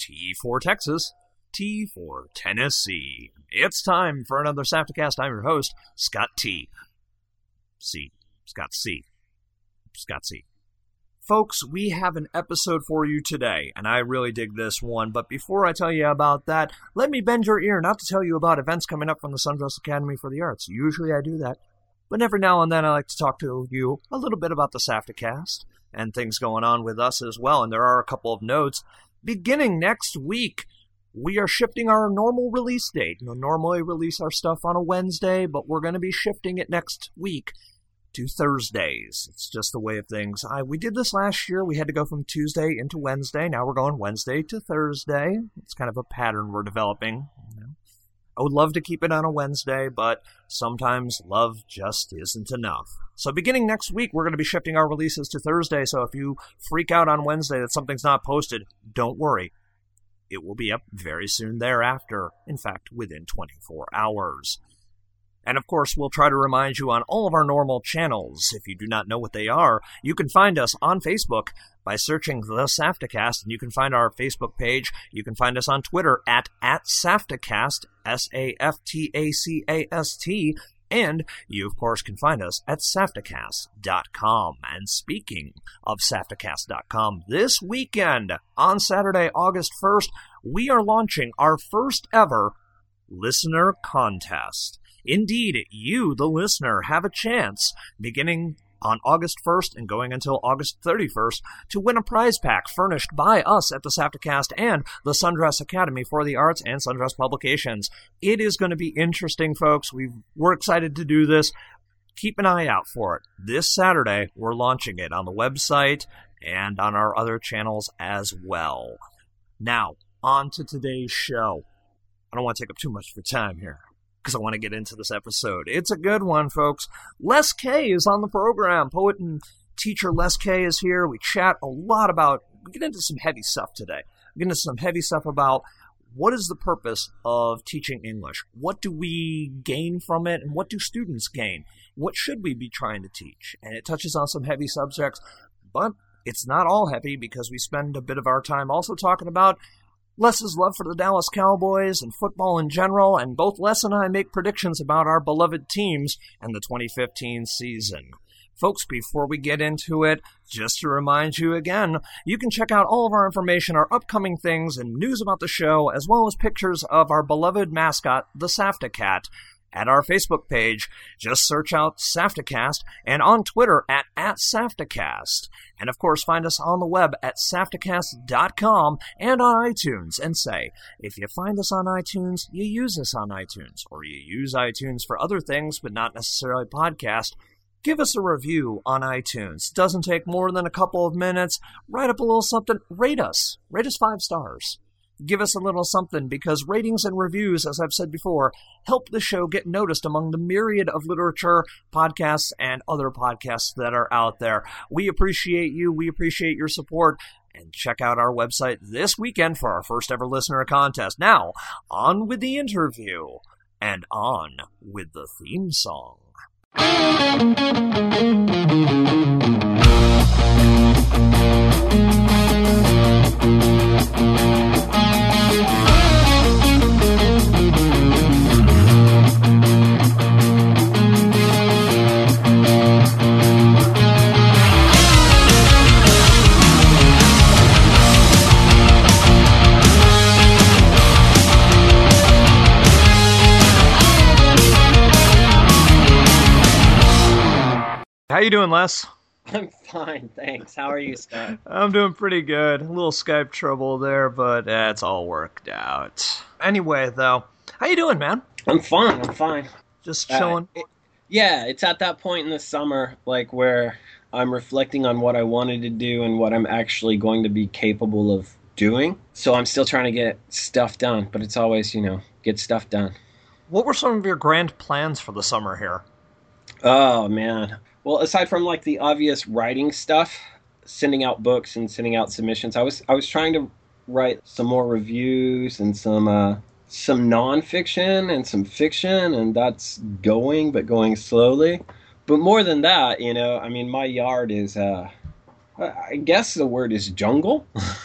T for Texas, T for Tennessee. It's time for another SAFTAcast. I'm your host, Scott T. Scott C. Folks, we have an episode for you today, and I really dig this one. But before I tell you about that, let me bend your ear not to tell you about events coming up from the Sundress Academy for the Arts. Usually I do that, but every now and then I like to talk to you a little bit about the SAFTAcast and things going on with us as well. And there are a couple of notes. Beginning next week, we are shifting our normal release date. We'll normally release our stuff on a Wednesday, but we're going to be shifting it next week to Thursdays. It's just the way of things. We did this last year. We had to go from Tuesday into Wednesday. Now we're going Wednesday to Thursday. It's kind of a pattern we're developing. I would love to keep it on a Wednesday, but sometimes love just isn't enough. So beginning next week, we're going to be shifting our releases to Thursday. So if you freak out on Wednesday that something's not posted, don't worry. It will be up very soon thereafter. In fact, within 24 hours. And of course, we'll try to remind you on all of our normal channels. If you do not know what they are, you can find us on Facebook by searching The SAFTAcast, and you can find our Facebook page. You can find us on Twitter at SAFTAcast, SAFTACAST, and you, of course, can find us at SAFTAcast.com. And speaking of SAFTAcast.com, this weekend, on Saturday, August 1st, we are launching our first ever listener contest. Indeed, you, the listener, have a chance, beginning on August 1st and going until August 31st, to win a prize pack furnished by us at the SAFTAcast and the Sundress Academy for the Arts and Sundress Publications. It is going to be interesting, folks. We're excited to do this. Keep an eye out for it. This Saturday, we're launching it on the website and on our other channels as well. Now, on to today's show. I don't want to take up too much of your time here, because I want to get into this episode. It's a good one, folks. Les Kay is on the program. Poet and teacher Les Kay is here. We chat a lot about, we get into some heavy stuff today. We get into some heavy stuff about what is the purpose of teaching English? What do we gain from it, and what do students gain? What should we be trying to teach? And it touches on some heavy subjects, but it's not all heavy, because we spend a bit of our time also talking about Les's love for the Dallas Cowboys and football in general, and both Les and I make predictions about our beloved teams and the 2015 season. Folks, before we get into it, just to remind you again, you can check out all of our information, our upcoming things, and news about the show, as well as pictures of our beloved mascot, the SAFTAcat, at our Facebook page. Just search out SAFTAcast, and on Twitter at SAFTAcast. And of course, find us on the web at SAFTAcast.com and on iTunes. And say, if you find us on iTunes, you use us on iTunes, or you use iTunes for other things, but not necessarily podcast, give us a review on iTunes. It doesn't take more than a couple of minutes. Write up a little something. Rate us. Rate us 5 stars. Give us a little something, because ratings and reviews, as I've said before, help the show get noticed among the myriad of literature, podcasts, and other podcasts that are out there. We appreciate you. We appreciate your support. And check out our website this weekend for our first ever listener contest. Now, on with the interview, and on with the theme song. How you doing, Les? I'm fine, thanks. How are you, Scott? I'm doing pretty good. A little Skype trouble there, but it's all worked out. Anyway, though, how you doing, man? I'm fine. Just chilling? It's at that point in the summer, like, where I'm reflecting on what I wanted to do and what I'm actually going to be capable of doing. So I'm still trying to get stuff done, but it's always, get stuff done. What were some of your grand plans for the summer here? Oh, man. Well, aside from like the obvious writing stuff, sending out books and sending out submissions, I was trying to write some more reviews and some nonfiction and some fiction, and that's going slowly. But more than that, my yard is, I guess the word is jungle.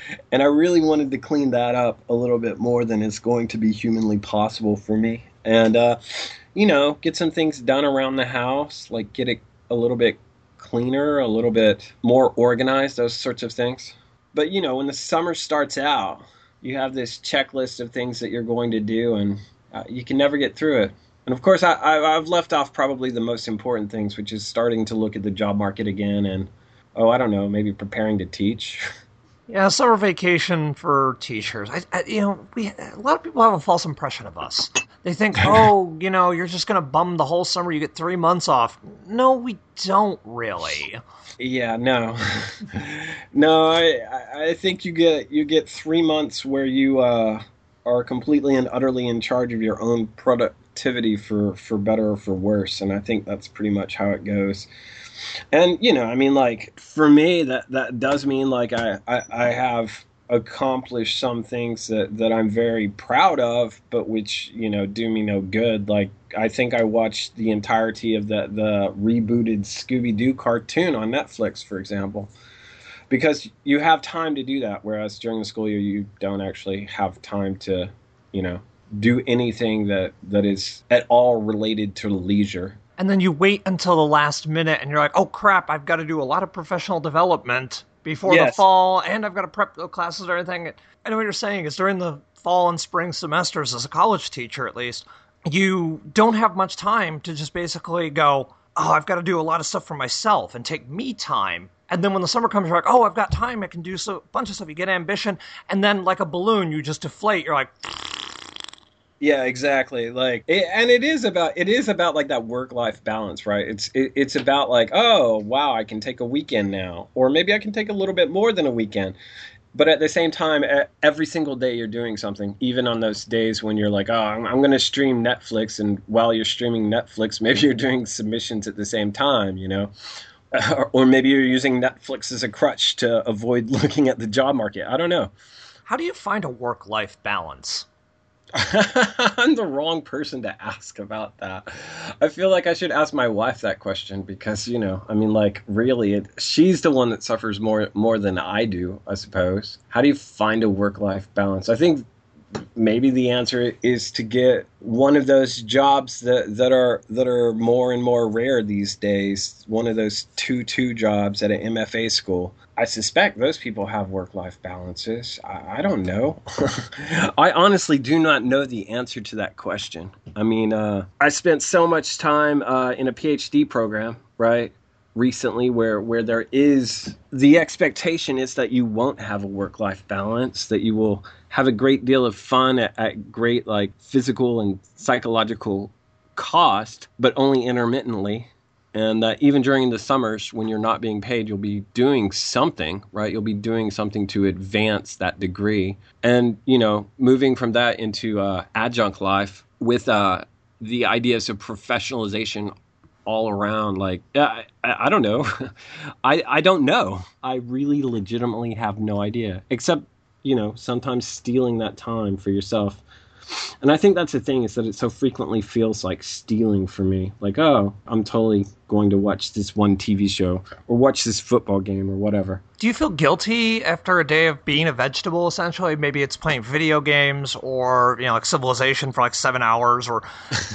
And I really wanted to clean that up a little bit more than is going to be humanly possible for me. And, get some things done around the house, like get it a little bit cleaner, a little bit more organized, those sorts of things. But, when the summer starts out, you have this checklist of things that you're going to do, and you can never get through it. And of course, I've left off probably the most important things, which is starting to look at the job market again and, I don't know, maybe preparing to teach. Yeah, summer vacation for teachers. A lot of people have a false impression of us. They think, you're just going to bum the whole summer. You get 3 months off. No, we don't really. Yeah, no, no. I think you get 3 months where you are completely and utterly in charge of your own productivity for better or for worse, and I think that's pretty much how it goes. And for me, that does mean like I have accomplished some things that I'm very proud of, but which do me no good. Like I think I watched the entirety of the rebooted Scooby-Doo cartoon on Netflix, for example, because you have time to do that, whereas during the school year you don't actually have time to do anything that is at all related to leisure. And then you wait until the last minute and you're like, oh crap, I've got to do a lot of professional development before the fall, and I've got to prep the classes and everything. I know what you're saying is during the fall and spring semesters, as a college teacher at least, you don't have much time to just basically go, oh, I've got to do a lot of stuff for myself and take me time. And then when the summer comes, you're like, oh, I've got time, I can do a bunch of stuff. You get ambition, and then like a balloon, you just deflate. You're like... Yeah, exactly. It is about like that work-life balance, right? It's about like, oh, wow, I can take a weekend now, or maybe I can take a little bit more than a weekend. But at the same time, every single day you're doing something, even on those days when you're like, oh, I'm going to stream Netflix, and while you're streaming Netflix, maybe you're doing submissions at the same time, or maybe you're using Netflix as a crutch to avoid looking at the job market. I don't know. How do you find a work-life balance? I'm the wrong person to ask about that. I feel like I should ask my wife that question because, really, she's the one that suffers more than I do, I suppose. How do you find a work-life balance? I think maybe the answer is to get one of those jobs that are more and more rare these days, one of those 2-2 jobs at an MFA school. I suspect those people have work-life balances. I don't know. I honestly do not know the answer to that question. I spent so much time in a PhD program, right, recently where there is the expectation is that you won't have a work-life balance, that you will have a great deal of fun at great like physical and psychological cost, but only intermittently. And even during the summers when you're not being paid, you'll be doing something, right? You'll be doing something to advance that degree. And, moving from that into adjunct life with the ideas of professionalization all around, like, I don't know. I don't know. I really legitimately have no idea, except, sometimes stealing that time for yourself. And I think that's the thing, is that it so frequently feels like stealing for me. Like, oh, I'm totally going to watch this one TV show or watch this football game or whatever. Do you feel guilty after a day of being a vegetable, essentially? Maybe it's playing video games or, like Civilization for like 7 hours or,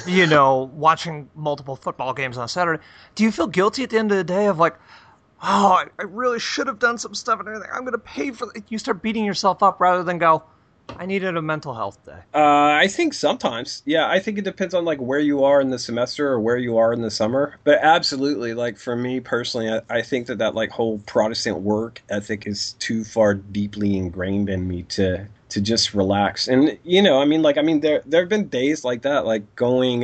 watching multiple football games on a Saturday. Do you feel guilty at the end of the day of like, oh, I really should have done some stuff and everything. I'm going to pay for it. You start beating yourself up rather than go, I needed a mental health day. I think sometimes. Yeah, I think it depends on like where you are in the semester or where you are in the summer. But absolutely, like for me personally, I think that like whole Protestant work ethic is too far deeply ingrained in me to just relax. And there have been days like that, like going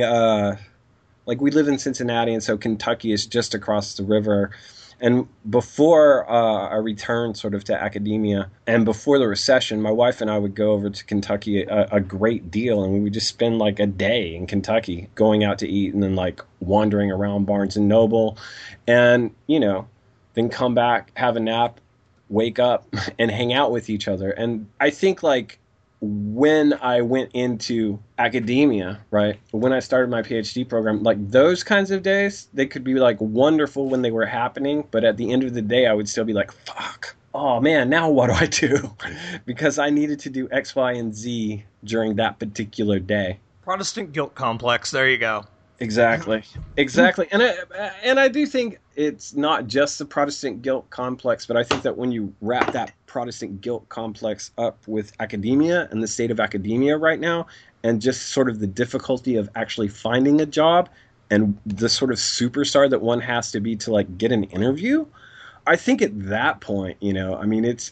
like we live in Cincinnati, and so Kentucky is just across the river. And before I returned sort of to academia and before the recession, my wife and I would go over to Kentucky a great deal. And we would just spend like a day in Kentucky going out to eat and then like wandering around Barnes and Noble and, then come back, have a nap, wake up and hang out with each other. And I think like when I went into academia, right, when I started my PhD program, like those kinds of days, they could be like wonderful when they were happening. But at the end of the day, I would still be like, fuck, oh man, now what do I do? Because I needed to do X, Y, and Z during that particular day. Protestant guilt complex. There you go. Exactly. Exactly. And I do think it's not just the Protestant guilt complex, but I think that when you wrap that Protestant guilt complex up with academia and the state of academia right now, and just sort of the difficulty of actually finding a job and the sort of superstar that one has to be to like get an interview, I think at that point, I mean, it's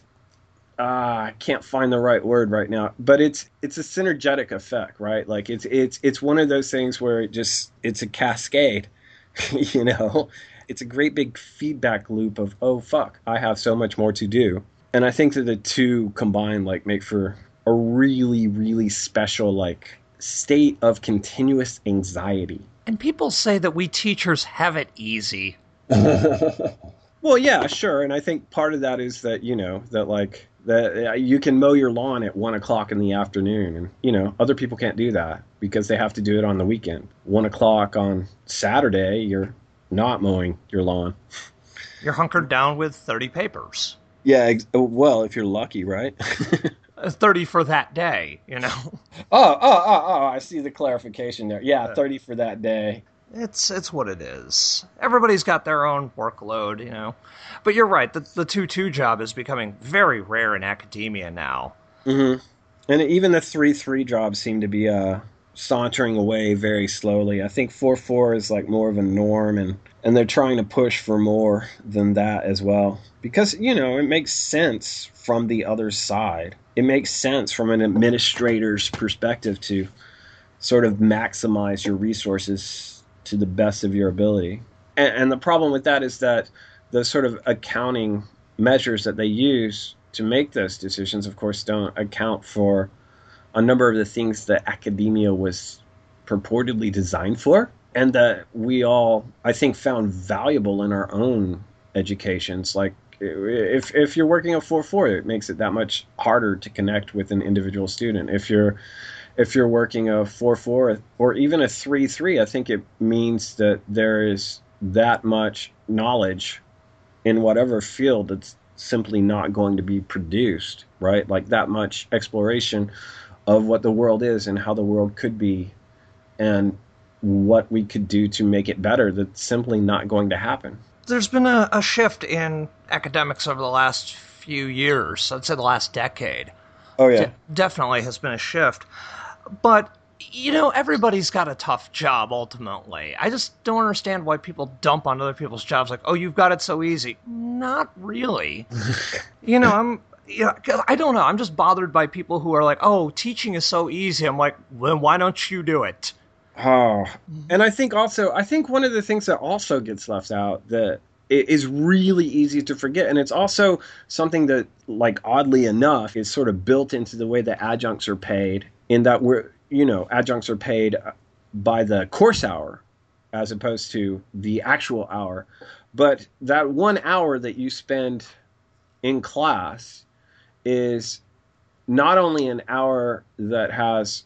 I can't find the right word right now, but it's a synergetic effect, right? Like it's one of those things where it's a cascade, you know. It's a great big feedback loop of, oh fuck, I have so much more to do. And I think that the two combined like make for a really, really special like state of continuous anxiety. And people say that we teachers have it easy. Well, yeah, sure. And I think part of that is that, that you can mow your lawn at 1:00 in the afternoon. And, other people can't do that because they have to do it on the weekend. 1:00 on Saturday, you're not mowing your lawn. You're hunkered down with 30 papers. Yeah, well, if you're lucky, right? 30 for that day, Oh, I see the clarification there. Yeah, 30 for that day. It's what it is. Everybody's got their own workload, But you're right, the 2-2 job is becoming very rare in academia now. Mm-hmm. And even the 3-3 jobs seem to be sauntering away very slowly. I think 4-4 is like more of a norm, and they're trying to push for more than that as well. Because, it makes sense from the other side. It makes sense from an administrator's perspective to sort of maximize your resources to the best of your ability. And the problem with that is that the sort of accounting measures that they use to make those decisions, of course, don't account for a number of the things that academia was purportedly designed for, and that we all, I think, found valuable in our own educations. Like, if you're working a 4-4, it makes it that much harder to connect with an individual student. If you're working a 4-4 or even a 3-3, I think it means that there is that much knowledge in whatever field that's simply not going to be produced, right? Like that much exploration of what the world is and how the world could be and what we could do to make it better, that's simply not going to happen. There's been a shift in academics over the last few years, I'd say the last decade. Oh, yeah. Definitely has been a shift. But, everybody's got a tough job ultimately. I just don't understand why people dump on other people's jobs like, oh, you've got it so easy. Not really. I don't know. I'm just bothered by people who are like, oh, teaching is so easy. I'm like, then why don't you do it? Oh, and I think one of the things that also gets left out that it is really easy to forget, and it's also something that, like, oddly enough, is sort of built into the way that adjuncts are paid, in that adjuncts are paid by the course hour as opposed to the actual hour. But that 1 hour that you spend in class is not only an hour that has,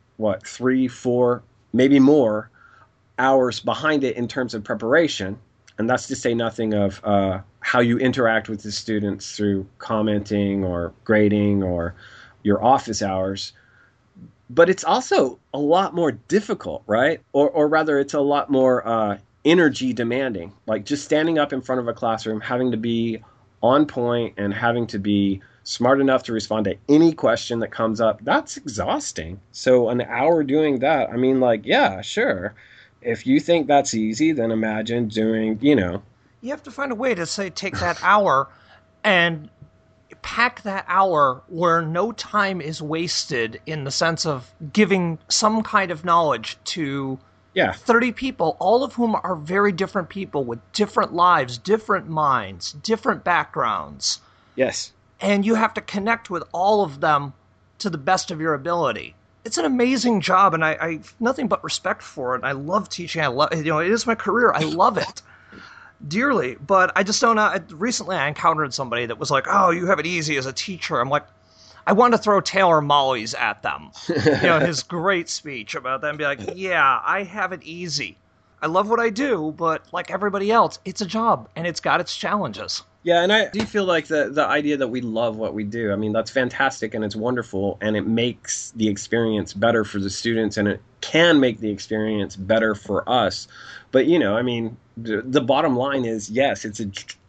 3, 4, maybe more hours behind it in terms of preparation, and that's to say nothing of how you interact with the students through commenting or grading or your office hours. But it's also a lot more difficult, right? Or rather, it's a lot more energy demanding. Like just standing up in front of a classroom, having to be on point and having to be smart enough to respond to any question that comes up, that's exhausting. So an hour doing that, I mean, like, yeah, sure. If you think that's easy, then imagine doing, You have to find a way to, say, take that hour and pack that hour where no time is wasted in the sense of giving some kind of knowledge to 30 people, all of whom are very different people with different lives, different minds, different backgrounds. Yes. And you have to connect with all of them to the best of your ability. It's an amazing job, and I have nothing but respect for it. I love teaching. I love, it is my career. I love it dearly, but I just don't know. Recently, I encountered somebody that was like, "Oh, you have it easy as a teacher." I'm like, I want to throw Taylor Molly's at them. His great speech about that, and be like, "Yeah, I have it easy. I love what I do, but like everybody else, it's a job, and it's got its challenges." Yeah, and I do feel like the idea that we love what we do, I mean, that's fantastic and it's wonderful and it makes the experience better for the students and it can make the experience better for us. But, I mean, the bottom line is, yes, it's a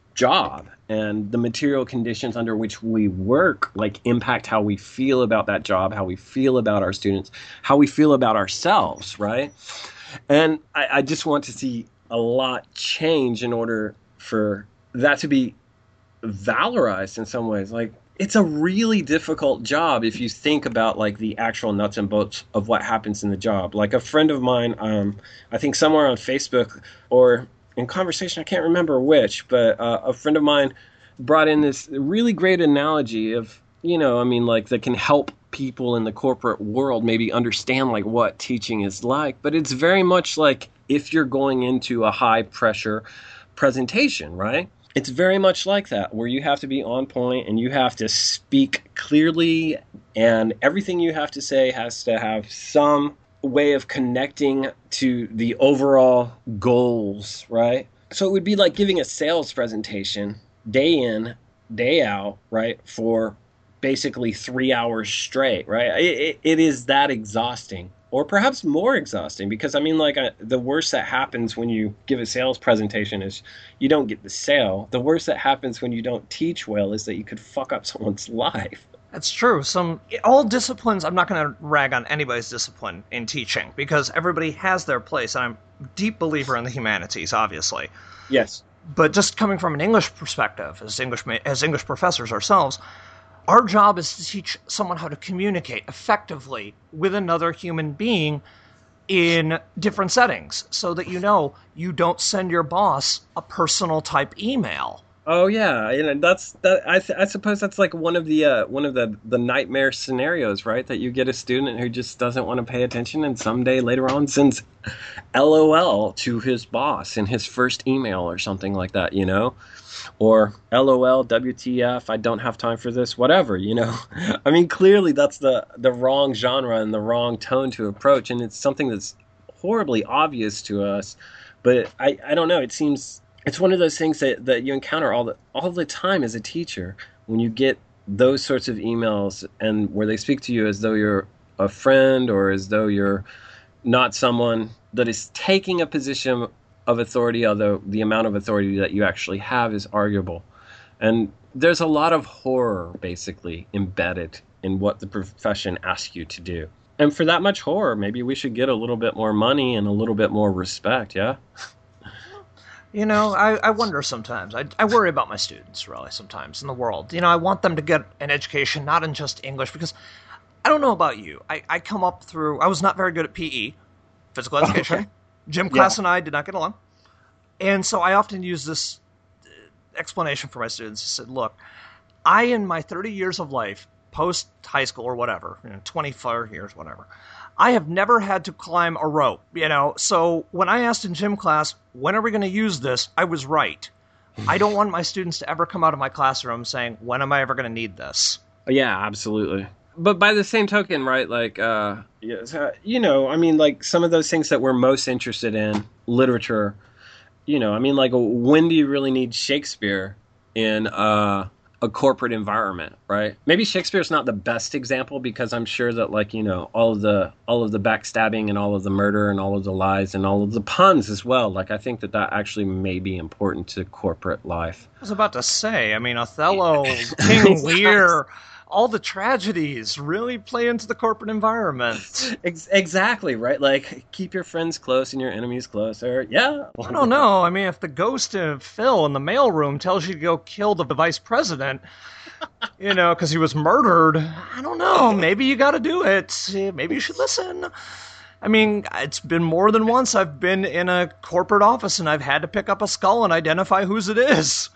job and the material conditions under which we work like impact how we feel about that job, how we feel about our students, how we feel about ourselves, right? And I just want to see a lot change in order for that to be valorized in some ways. Like, it's a really difficult job if you think about like the actual nuts and bolts of what happens in the job. Like a friend of mine, I think somewhere on Facebook or in conversation, I can't remember which, but a friend of mine brought in this really great analogy of, I mean, like that can help people in the corporate world maybe understand like what teaching is like. But it's very much like if you're going into a high pressure presentation, right? It's very much like that, where you have to be on point and you have to speak clearly and everything you have to say has to have some way of connecting to the overall goals, right? So it would be like giving a sales presentation day in, day out, right, for basically 3 hours straight, right? It is that exhausting. Or perhaps more exhausting, because I mean, like the worst that happens when you give a sales presentation is you don't get the sale. The worst that happens when you don't teach well is that you could fuck up someone's life. That's true. All disciplines, I'm not going to rag on anybody's discipline in teaching, because everybody has their place, and I'm a deep believer in the humanities, obviously. Yes. But just coming from an English perspective, as English professors ourselves, our job is to teach someone how to communicate effectively with another human being in different settings so that you don't send your boss a personal type email. Oh yeah, I suppose that's like one of the nightmare scenarios, right? That you get a student who just doesn't want to pay attention and someday later on sends LOL to his boss in his first email or something like that, Or LOL, WTF, I don't have time for this, whatever, I mean, clearly that's the wrong genre and the wrong tone to approach, and it's something that's horribly obvious to us. But I don't know, it seems it's one of those things that you encounter all the time as a teacher when you get those sorts of emails and where they speak to you as though you're a friend or as though you're not someone that is taking a position of authority, although the amount of authority that you actually have is arguable. And there's a lot of horror basically embedded in what the profession asks you to do. And for that much horror, maybe we should get a little bit more money and a little bit more respect, yeah? I wonder sometimes. I worry about my students, really, sometimes in the world. I want them to get an education, not in just English, because I don't know about you. I come up through, I was not very good at PE, physical education. Okay. Gym class and I did not get along. And so I often use this explanation for my students. I said, look, in my 30 years of life, post-high school or whatever, 24 years, whatever, I have never had to climb a rope, So when I asked in gym class, when are we going to use this? I was right. I don't want my students to ever come out of my classroom saying, when am I ever going to need this? Yeah, absolutely. But by the same token, right, like, I mean, like some of those things that we're most interested in, literature, I mean, like, when do you really need Shakespeare in a corporate environment, right? Maybe Shakespeare's not the best example because I'm sure that, like, all of the backstabbing and all of the murder and all of the lies and all of the puns as well. Like, I think that actually may be important to corporate life. I was about to say, I mean, Othello, King Lear, all the tragedies really play into the corporate environment. Exactly, right? Like, keep your friends close and your enemies closer. Yeah. I don't know. I mean, if the ghost of Phil in the mailroom tells you to go kill the vice president, because he was murdered, I don't know. Maybe you got to do it. Maybe you should listen. I mean, it's been more than once I've been in a corporate office and I've had to pick up a skull and identify whose it is.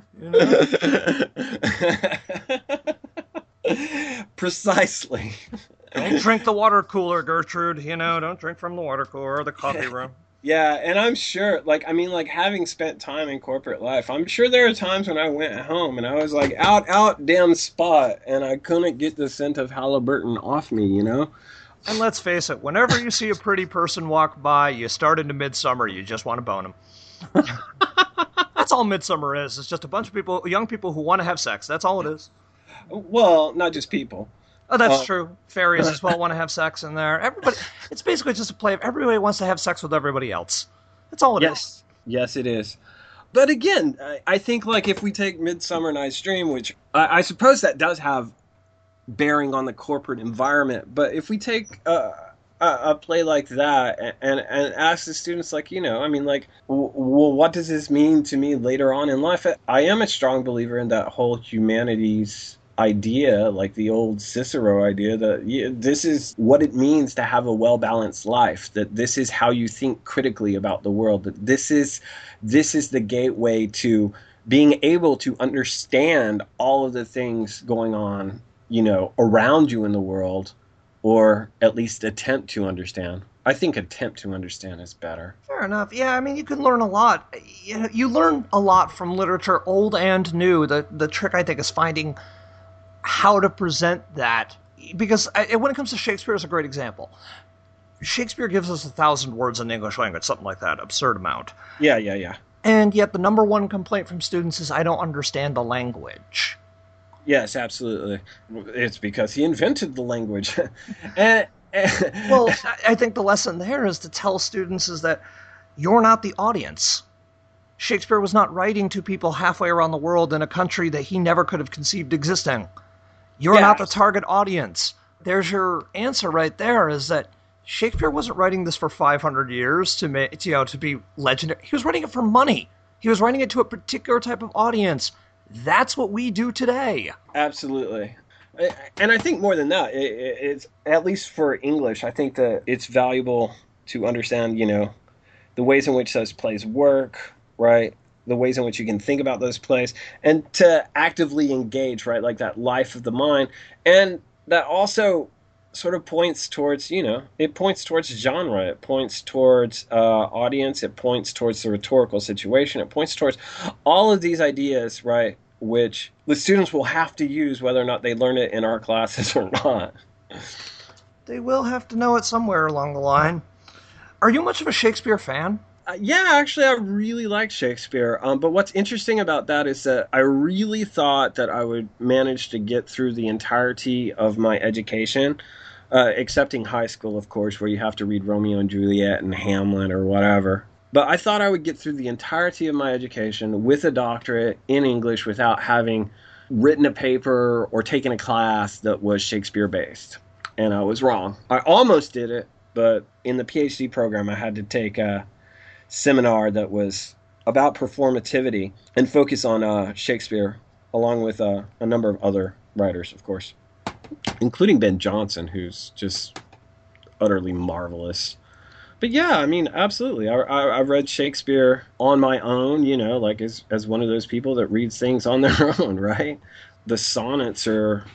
Precisely. Don't drink the water cooler, Gertrude. Don't drink from the water cooler or the coffee room. Yeah, and I'm sure, having spent time in corporate life, I'm sure there are times when I went home and I was like out damn spot and I couldn't get the scent of Halliburton off me, And let's face it, whenever you see a pretty person walk by, you start into midsummer, you just want to bone them. That's all Midsummer is. It's just a bunch of people, young people who want to have sex. That's all it is. Well, not just people. Oh, that's true. Fairies as well want to have sex in there. Everybody. It's basically just a play of everybody wants to have sex with everybody else. That's all it is. Yes, it is. But again, I think like if we take Midsummer Night's Dream, which I suppose that does have bearing on the corporate environment, but if we take a play like that and ask the students, like, I mean, like, well, what does this mean to me later on in life? I am a strong believer in that whole humanities idea, like the old Cicero idea, that this is what it means to have a well-balanced life, that this is how you think critically about the world, that this is the gateway to being able to understand all of the things going on, around you in the world, or at least attempt to understand. I think attempt to understand is better. Fair enough. Yeah, I mean, you can learn a lot. You learn a lot from literature, old and new. The trick, I think, is finding how to present that. Because when it comes to Shakespeare, it's a great example. Shakespeare gives us 1,000 words in the English language, something like that, absurd amount. Yeah. And yet the number one complaint from students is, I don't understand the language. Yes, absolutely. It's because he invented the language. Well, I think the lesson there is to tell students is that you're not the audience. Shakespeare was not writing to people halfway around the world in a country that he never could have conceived existing. You're not the target audience. There's your answer right there, is that Shakespeare wasn't writing this for 500 years to be legendary. He was writing it for money. He was writing it to a particular type of audience. That's what we do today. Absolutely. And I think more than that, it's, at least for English, I think that it's valuable to understand, the ways in which those plays work, right? The ways in which you can think about those plays, and to actively engage, right? Like that life of the mind. And that also sort of points towards, it points towards genre. It points towards audience. It points towards the rhetorical situation. It points towards all of these ideas, right? Which the students will have to use whether or not they learn it in our classes or not. They will have to know it somewhere along the line. Are you much of a Shakespeare fan? Yeah, actually, I really like Shakespeare. But what's interesting about that is that I really thought that I would manage to get through the entirety of my education, excepting high school, of course, where you have to read Romeo and Juliet and Hamlet or whatever. But I thought I would get through the entirety of my education with a doctorate in English without having written a paper or taken a class that was Shakespeare-based. And I was wrong. I almost did it, but in the PhD program, I had to take a seminar that was about performativity and focus on Shakespeare, along with a number of other writers, of course, including Ben Jonson, who's just utterly marvelous. But yeah, I mean, absolutely. I've read Shakespeare on my own, like as one of those people that reads things on their own, right? The sonnets are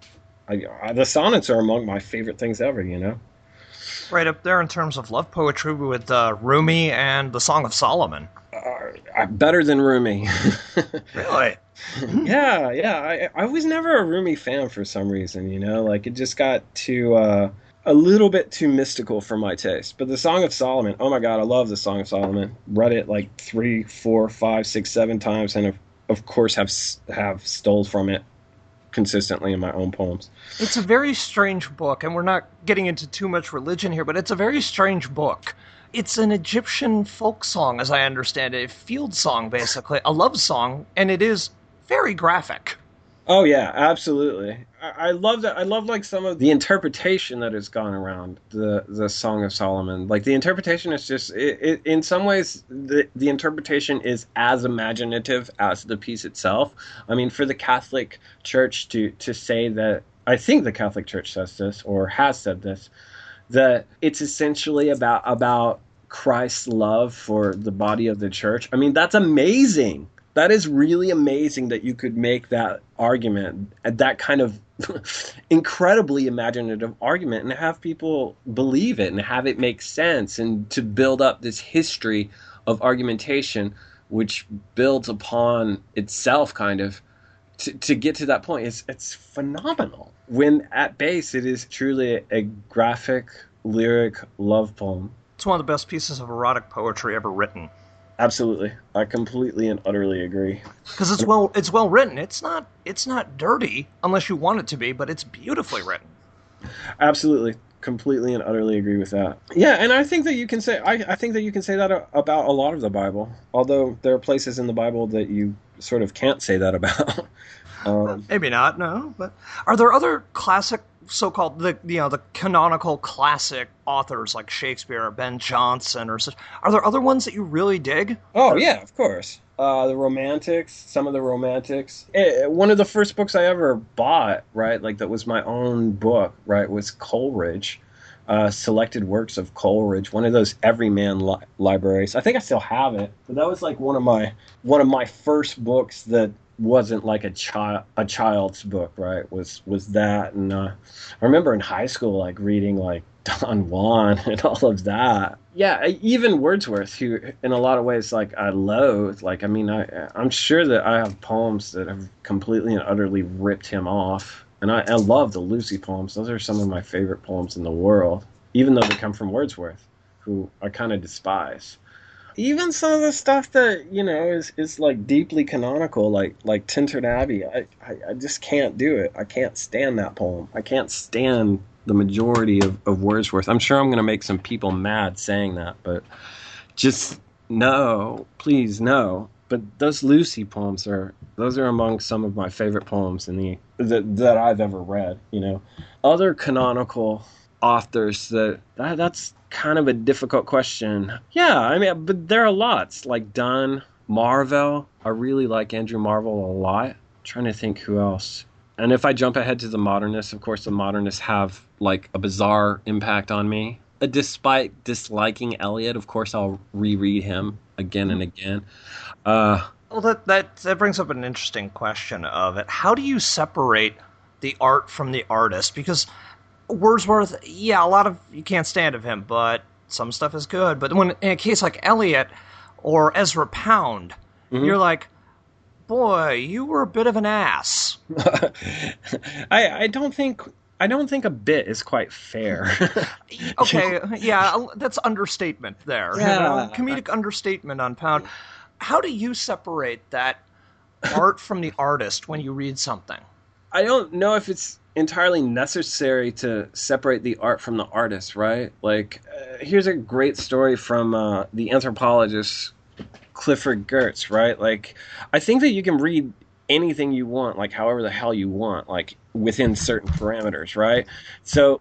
among my favorite things ever, Right up there in terms of love poetry with Rumi and the Song of Solomon. Better than Rumi. Really? Yeah. I was never a Rumi fan for some reason, like it just got too a little bit too mystical for my taste. But the Song of Solomon, oh my God, I love the Song of Solomon. Read it like 3, 4, 5, 6, 7 times, and of course have stole from it consistently in my own poems. It's a very strange book, and we're not getting into too much religion here, but it's a very strange book. It's an Egyptian folk song, as I understand it, a field song, basically, a love song, and it is very graphic. Oh yeah, absolutely. I love that. I love like some of the interpretation that has gone around the Song of Solomon. Like the interpretation is just, it in some ways, the interpretation is as imaginative as the piece itself. I mean, for the Catholic Church to say that, I think the Catholic Church says this, or has said this, that it's essentially about Christ's love for the body of the church. I mean, that's amazing. That is really amazing that you could make that argument, that kind of incredibly imaginative argument, and have people believe it and have it make sense, and to build up this history of argumentation which builds upon itself kind of to get to that point. It's phenomenal. When at base it is truly a graphic, lyric love poem. It's one of the best pieces of erotic poetry ever written. Absolutely. I completely and utterly agree. Because it's well written. It's not dirty unless you want it to be, but it's beautifully written. Absolutely. Completely and utterly agree with that. Yeah, and I think that you can say I think that you can say that about a lot of the Bible. Although there are places in the Bible that you sort of can't say that about. Maybe not, no. But are there other classic, so-called the canonical classic authors like Shakespeare or Ben Jonson or such? Are there other ones that you really dig? Oh yeah, of course. The Romantics, some of the Romantics. One of the first books I ever bought, right, like that was my own book, right, was Coleridge, Selected Works of Coleridge, one of those everyman libraries. I think I still have it, but that was like one of my first books that wasn't like a child's book, right? Was that, and I remember in high school like reading like Don Juan and all of that. Yeah, even Wordsworth, who in a lot of ways like I loathe. Like, I mean, I'm sure that I have poems that have completely and utterly ripped him off, and I love the Lucy poems. Those are some of my favorite poems in the world, even though they come from Wordsworth, who I kind of despise. Even some of the stuff that is like deeply canonical, like Tintern Abbey, I just can't do it. I can't stand that poem. I can't stand the majority of Wordsworth. I'm sure I'm going to make some people mad saying that, but just no, please no. But those Lucy poems are among some of my favorite poems that I've ever read. Other canonical authors that's kind of a difficult question. Yeah, I mean, but there are lots like Donne, Marvell. I really like Andrew Marvell a lot. I'm trying to think who else. And if I jump ahead to the modernists, of course, the modernists have like a bizarre impact on me. Despite disliking Eliot, of course, I'll reread him again and again. Well, that brings up an interesting question of it. How do you separate the art from the artist? Because Wordsworth, yeah, a lot of you can't stand of him, but some stuff is good. But when in a case like Eliot or Ezra Pound, you're like, boy, you were a bit of an ass. I don't think a bit is quite fair. Okay, yeah, that's understatement there. Yeah. Comedic understatement on Pound. How do you separate that art from the artist when you read something? I don't know if it's entirely necessary to separate the art from the artist, right? Like, here's a great story from the anthropologist Clifford Geertz, right? Like, I think that you can read anything you want, like however the hell you want, like within certain parameters, right? So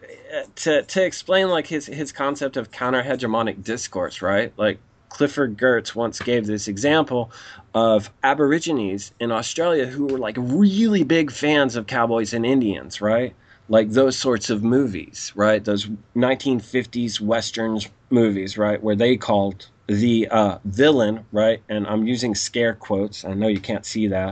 to explain like his concept of counter-hegemonic discourse, right? Like Clifford Geertz once gave this example of Aborigines in Australia who were like really big fans of cowboys and Indians, right? Like those sorts of movies, right? Those 1950s Westerns movies, right? Where they called the villain, right? And I'm using scare quotes. I know you can't see that.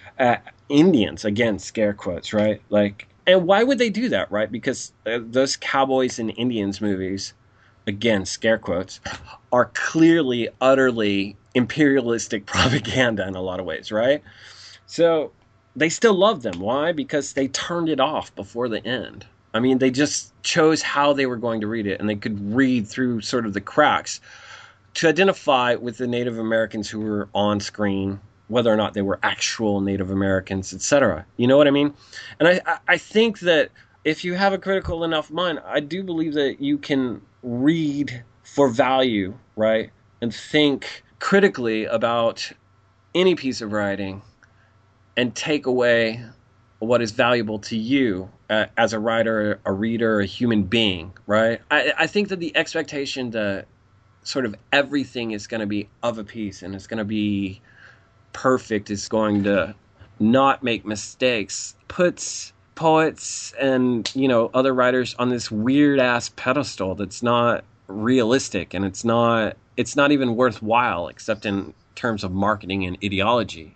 Indians, again, scare quotes, right? Like, and why would they do that, right? Because those cowboys and Indians movies, again, scare quotes, are clearly, utterly imperialistic propaganda in a lot of ways, right? So they still love them. Why? Because they turned it off before the end. I mean, they just chose how they were going to read it, and they could read through sort of the cracks to identify with the Native Americans who were on screen, whether or not they were actual Native Americans, etc. You know what I mean? And I think that if you have a critical enough mind, I do believe that you can read for value, right? And think critically about any piece of writing and take away what is valuable to you as a writer, a reader, a human being, right? I think that the expectation that sort of everything is going to be of a piece and it's going to be perfect, is going to not make mistakes, puts poets and, other writers on this weird ass pedestal that's not realistic, and it's not even worthwhile except in terms of marketing and ideology,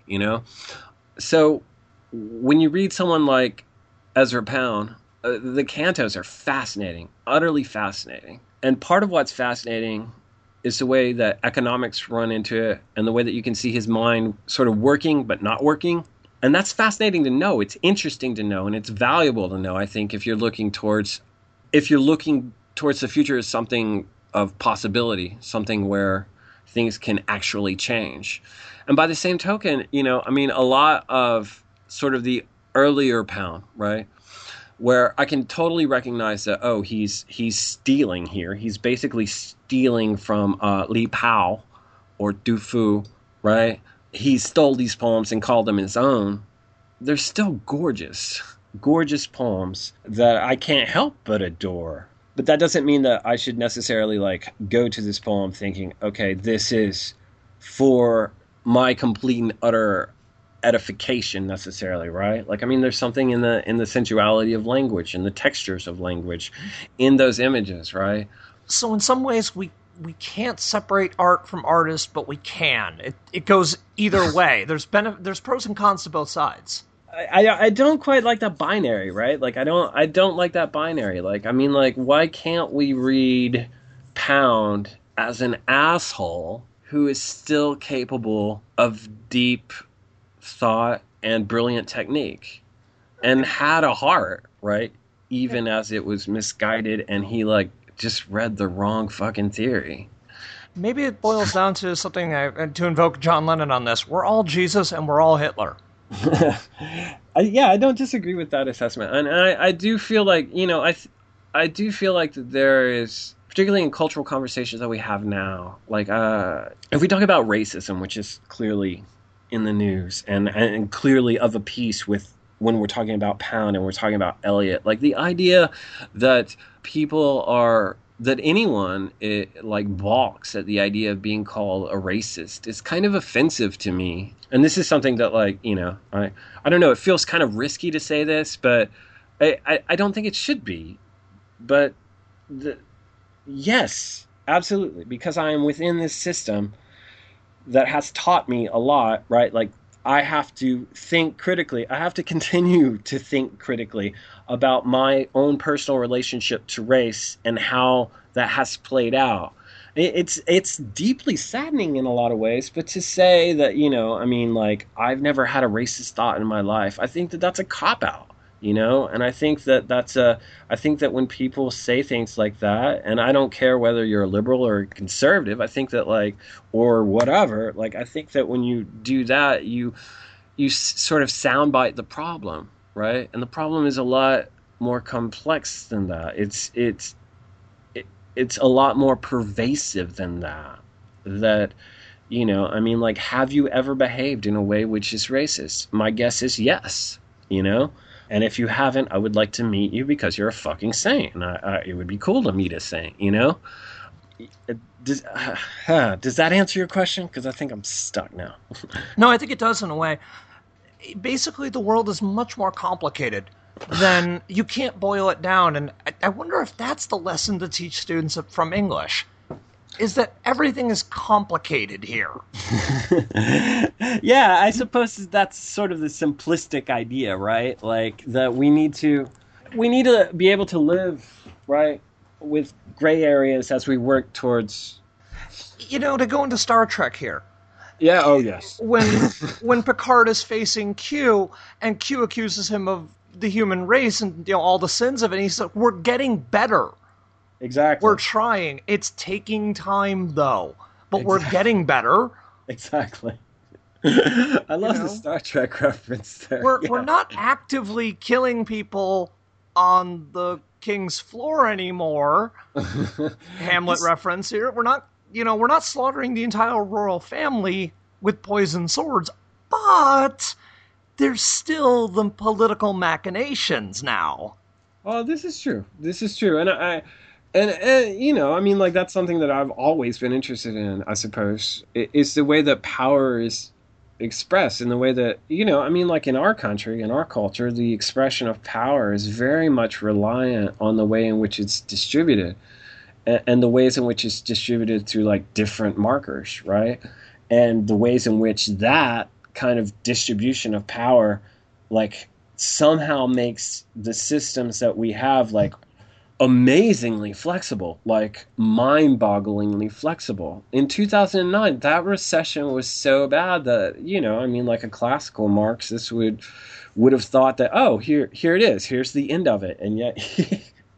So when you read someone like Ezra Pound, the cantos are fascinating, utterly fascinating. And part of what's fascinating is the way that economics run into it and the way that you can see his mind sort of working but not working. And that's fascinating to know. It's interesting to know, and it's valuable to know, I think, if you're looking towards the future as something of possibility, something where things can actually change. And by the same token, I mean, a lot of sort of the earlier Pound, right, where I can totally recognize that, he's stealing here. He's basically stealing from Li Pao or Du Fu, right? He stole these poems and called them his own. They're still gorgeous poems that I can't help but adore. But that doesn't mean that I should necessarily go to this poem thinking, okay, this is for my complete and utter edification necessarily, right? I mean, there's something in the sensuality of language and the textures of language in those images, right? So in some ways we can't separate art from artist, but we can. It goes either way. There's pros and cons to both sides. I don't quite like that binary, right? I don't like that binary. Why can't we read Pound as an asshole who is still capable of deep thought and brilliant technique and had a heart, right? Even as it was misguided and he just read the wrong fucking theory. Maybe it boils down to something, to invoke John Lennon on this. We're all Jesus and we're all Hitler. I don't disagree with that assessment. And I do feel I do feel like that there is, particularly in cultural conversations that we have now, if we talk about racism, which is clearly in the news and clearly of a piece with when we're talking about Pound and we're talking about Eliot, the idea that that anyone balks at the idea of being called a racist is kind of offensive to me. And this is something that I don't know, it feels kind of risky to say this, but I don't think it should be. But yes, absolutely, because I am within this system that has taught me a lot, right? I have to think critically. I have to continue to think critically about my own personal relationship to race and how that has played out. It's deeply saddening in a lot of ways, but to say that, I've never had a racist thought in my life, I think that that's a cop-out, and I think that I think that when people say things like that, and I don't care whether you're a liberal or a conservative, I think that or whatever, I think that when you do that, you sort of soundbite the problem, right? And the problem is a lot more complex than that. It's a lot more pervasive than that. Have you ever behaved in a way which is racist? My guess is yes, And if you haven't, I would like to meet you because you're a fucking saint. And it would be cool to meet a saint, Does that answer your question? Because I think I'm stuck now. No, I think it does in a way. Basically, the world is much more complicated than you can't boil it down. And I wonder if that's the lesson to teach students from English, is that everything is complicated here. Yeah, I suppose that's sort of the simplistic idea, right? That we need to be able to live, right, with gray areas as we work towards... to go into Star Trek here. Yeah, oh yes. When Picard is facing Q, and Q accuses him of the human race and all the sins of it, and he's like, we're getting better. Exactly. We're trying. It's taking time, though. But we're getting better. Exactly. I love the Star Trek reference there. We're not actively killing people on the King's floor anymore. Hamlet reference here. We're not slaughtering the entire royal family with poisoned swords, but there's still the political machinations now. Oh, this is true. And that's something that I've always been interested in, I suppose. It's the way that power is expressed, in the way that, in our country, in our culture, the expression of power is very much reliant on the way in which it's distributed and the ways in which it's distributed through different markers, right? And the ways in which that kind of distribution of power somehow makes the systems that we have amazingly flexible, mind-bogglingly flexible. In 2009, that recession was so bad that, a classical Marxist would have thought that, oh, here it is, here's the end of it, and yet he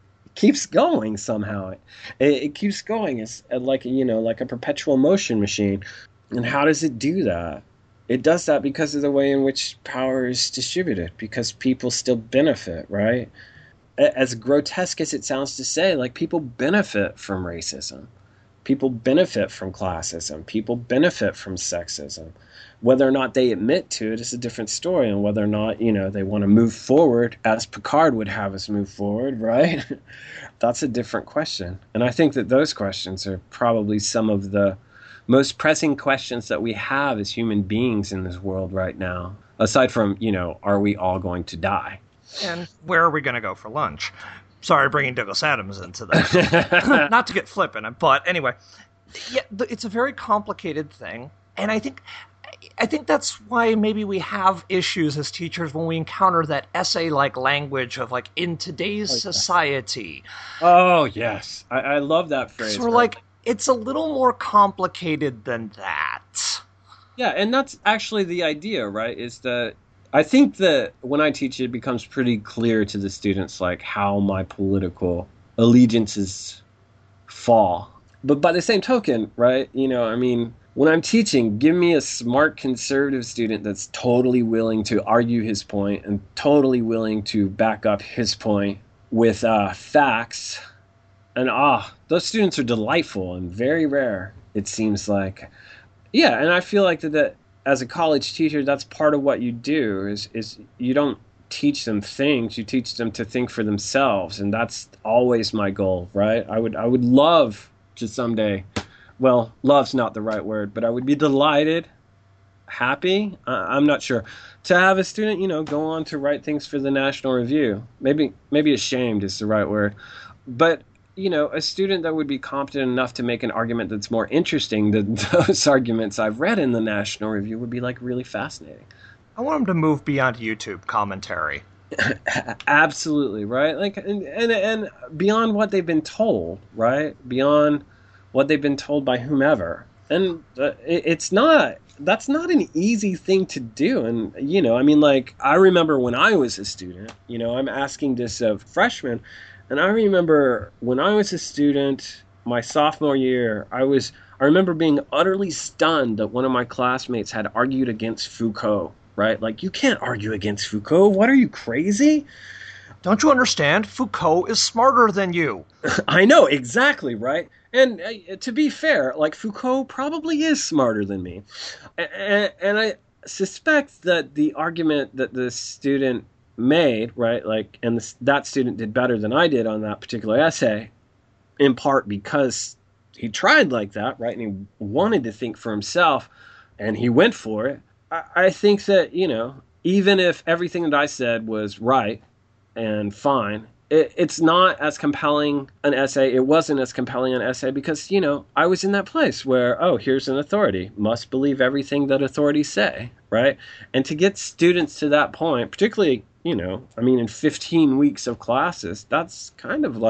keeps going somehow. It keeps going. It's like, like a perpetual motion machine. And how does it do that? It does that because of the way in which power is distributed, because people still benefit, right? As grotesque as it sounds to say, like, people benefit from racism. People benefit from classism. People benefit from sexism. Whether or not they admit to it is a different story, and whether or not, they want to move forward as Picard would have us move forward, right? That's a different question. And I think that those questions are probably some of the most pressing questions that we have as human beings in this world right now, aside from, are we all going to die? And where are we going to go for lunch? Sorry, bringing Douglas Adams into that. Not to get flippant, but anyway, yeah, it's a very complicated thing, and I think that's why maybe we have issues as teachers when we encounter that essay-like language of, like, in today's society. Oh, yes. I love that phrase. So we're like, it's a little more complicated than that. Yeah, and that's actually the idea, right? Is that I think that when I teach, it becomes pretty clear to the students, like, how my political allegiances fall. But by the same token, right, when I'm teaching, give me a smart conservative student that's totally willing to argue his point and totally willing to back up his point with facts. And those students are delightful and very rare, it seems like. Yeah, and I feel like that as a college teacher, that's part of what you do is you don't teach them things, you teach them to think for themselves, and that's always my goal, right? I would love to someday, well, love's not the right word, but I would be delighted, happy, I'm not sure, to have a student, go on to write things for the National Review. Maybe ashamed is the right word, but a student that would be competent enough to make an argument that's more interesting than those arguments I've read in the National Review would be, like, really fascinating. I want them to move beyond YouTube commentary. Absolutely, right? Like, and beyond what they've been told, right? Beyond what they've been told by whomever. And that's not an easy thing to do. And, I remember when I was a student, I'm asking this of freshmen. And I remember when I was a student, my sophomore year, I remember being utterly stunned that one of my classmates had argued against Foucault, right? Like, you can't argue against Foucault. What, are you crazy? Don't you understand? Foucault is smarter than you. I know, exactly, right? And to be fair, like, Foucault probably is smarter than me. And I suspect that the argument that the student made, right, like, and that student did better than I did on that particular essay, in part because he tried like that, right, and he wanted to think for himself, and he went for it. I think that, even if everything that I said was right and fine, it's not as compelling an essay. It wasn't as compelling an essay because, I was in that place where, here's an authority, must believe everything that authorities say, right? And to get students to that point, particularly, in 15 weeks of classes, that's kind of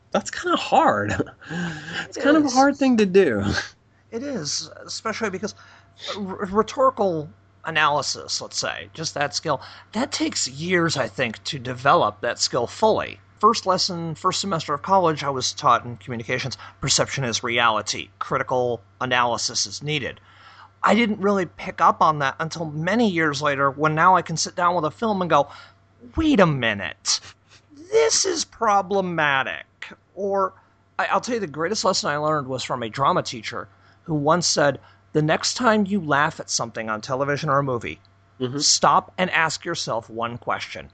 hard. It's kind of a hard thing to do. It is, especially because rhetorical analysis, let's say, just that skill, that takes years, I think, to develop that skill fully. First semester of college, I was taught in communications, perception is reality. Critical analysis is needed. I didn't really pick up on that until many years later, when now I can sit down with a film and go, wait a minute, this is problematic. Or, I'll tell you, the greatest lesson I learned was from a drama teacher who once said, the next time you laugh at something on television or a movie, stop and ask yourself one question.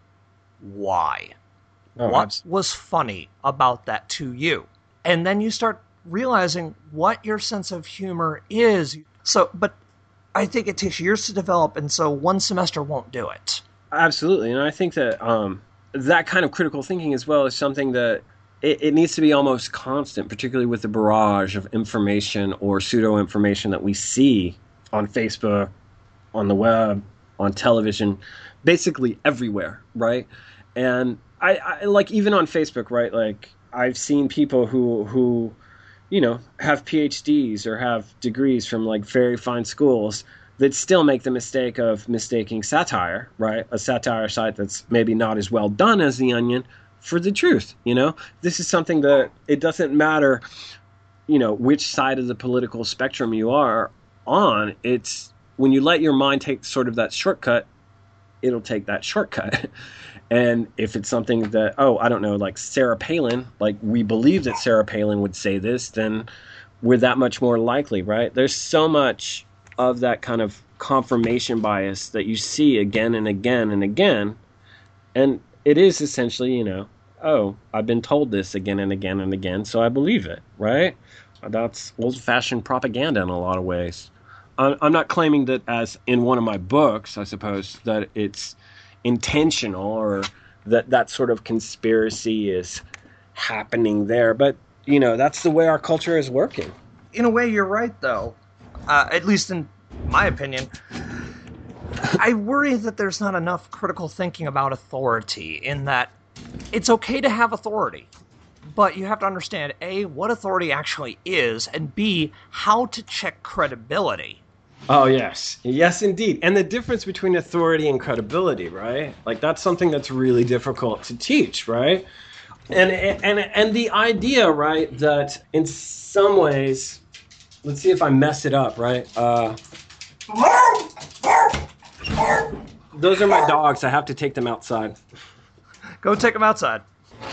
Why? What was funny about that to you? And then you start realizing what your sense of humor is. So, but I think it takes years to develop, and so one semester won't do it. Absolutely, and I think that that kind of critical thinking as well is something that it needs to be almost constant, particularly with the barrage of information or pseudo-information that we see on Facebook, on the web, on television, basically everywhere, right? And I like, even on Facebook, right? Like, I've seen people who have PhDs or have degrees from, like, very fine schools that still make the mistake of mistaking satire, right? A satire site that's maybe not as well done as The Onion for the truth. This is something that it doesn't matter, which side of the political spectrum you are on. It's when you let your mind take sort of that shortcut, it'll take that shortcut. And if it's something that, I don't know, like Sarah Palin, like we believe that Sarah Palin would say this, then we're that much more likely, right? There's so much of that kind of confirmation bias that you see again and again and again. And it is essentially, I've been told this again and again and again, so I believe it, right? That's old-fashioned propaganda in a lot of ways. I'm not claiming that, as in one of my books, I suppose, that it's intentional or that sort of conspiracy is happening there. But, that's the way our culture is working. In a way, you're right, though. At least in my opinion. I worry that there's not enough critical thinking about authority, in that it's okay to have authority, but you have to understand, A, what authority actually is, and B, how to check credibility. Oh, yes. Yes, indeed. And the difference between authority and credibility, right? Like, that's something that's really difficult to teach, right? And the idea, right, that in some ways, let's see if I mess it up, right? Those are my dogs. I have to take them outside. Go take them outside.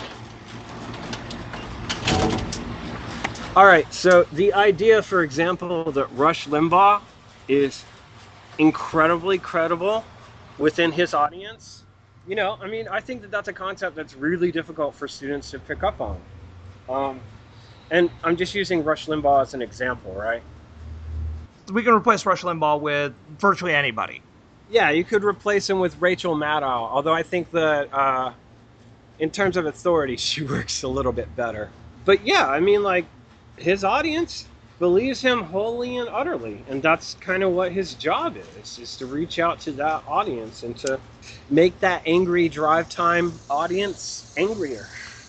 All right, so the idea, for example, that Rush Limbaugh is incredibly credible within his audience, I think that that's a concept that's really difficult for students to pick up on. And I'm just using Rush Limbaugh as an example, right? We can replace Rush Limbaugh with virtually anybody. Yeah, you could replace him with Rachel Maddow, although I think that in terms of authority, she works a little bit better. But yeah, his audience believes him wholly and utterly, and that's kind of what his job is to reach out to that audience and to make that angry drive time audience angrier.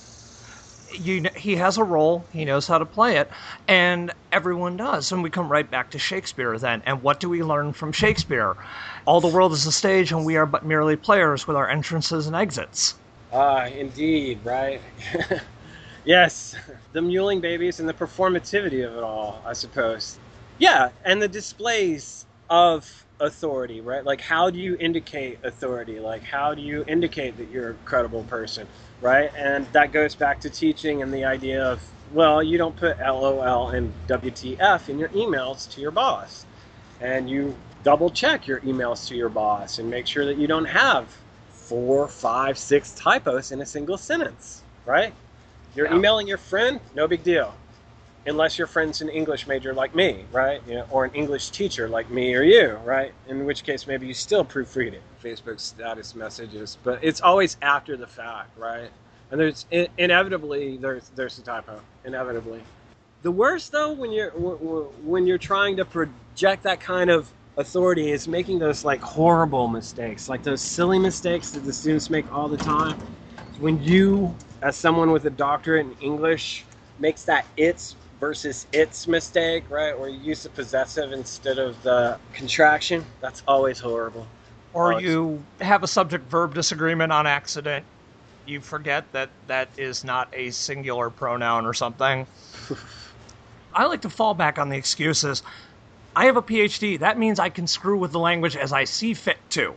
He has a role, he knows how to play it, and everyone does. And we come right back to Shakespeare then. And what do we learn from Shakespeare? All the world is a stage, and we are but merely players with our entrances and exits. Indeed, right? Yes, the mewling babies and the performativity of it all, I suppose. Yeah, and the displays of authority, right? Like, how do you indicate authority? Like, how do you indicate that you're a credible person, right? And that goes back to teaching and the idea of, well, you don't put LOL and WTF in your emails to your boss. And you double check your emails to your boss and make sure that you don't have 4, 5, 6 typos in a single sentence, right? You're emailing your friend, no big deal. Unless your friend's an English major like me, right? Or an English teacher like me or you, right? In which case, maybe you still proofread it. Facebook status messages, but it's always after the fact, right? And there's inevitably there's a typo, inevitably. The worst, though, when you're trying to project that kind of authority, is making those like horrible mistakes, like those silly mistakes that the students make all the time. When you, as someone with a doctorate in English, makes that it's versus its mistake, right? Where you use the possessive instead of the contraction. That's always horrible. Or you have a subject-verb disagreement on accident. You forget that is not a singular pronoun or something. I like to fall back on the excuses. I have a PhD. That means I can screw with the language as I see fit to.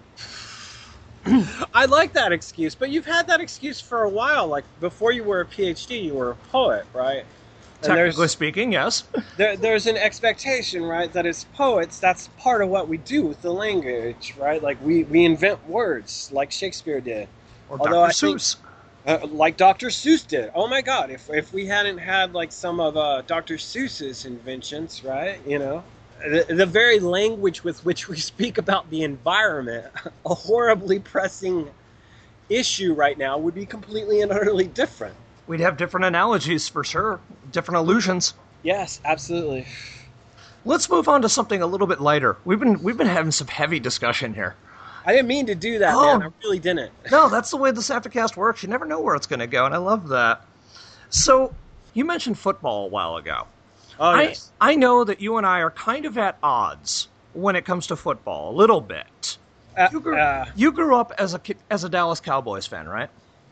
I like that excuse, but you've had that excuse for a while. Like, before you were a PhD, you were a poet, right? Technically speaking, yes. There's an expectation, right, that as poets, that's part of what we do with the language, right? Like, we invent words, like Shakespeare did. Or Dr. Seuss. Like Dr. Seuss did. Oh my God, if we hadn't had, like, some of Dr. Seuss's inventions, right, the very language with which we speak about the environment, a horribly pressing issue right now, would be completely and utterly different. We'd have different analogies for sure, different allusions. Yes, absolutely. Let's move on to something a little bit lighter. We've been having some heavy discussion here. I didn't mean to do that, man. I really didn't. No, that's the way the SAFTCast works. You never know where it's going to go, and I love that. So, you mentioned football a while ago. Oh, yes. I know that you and I are kind of at odds when it comes to football, a little bit. You grew up as a Dallas Cowboys fan, right?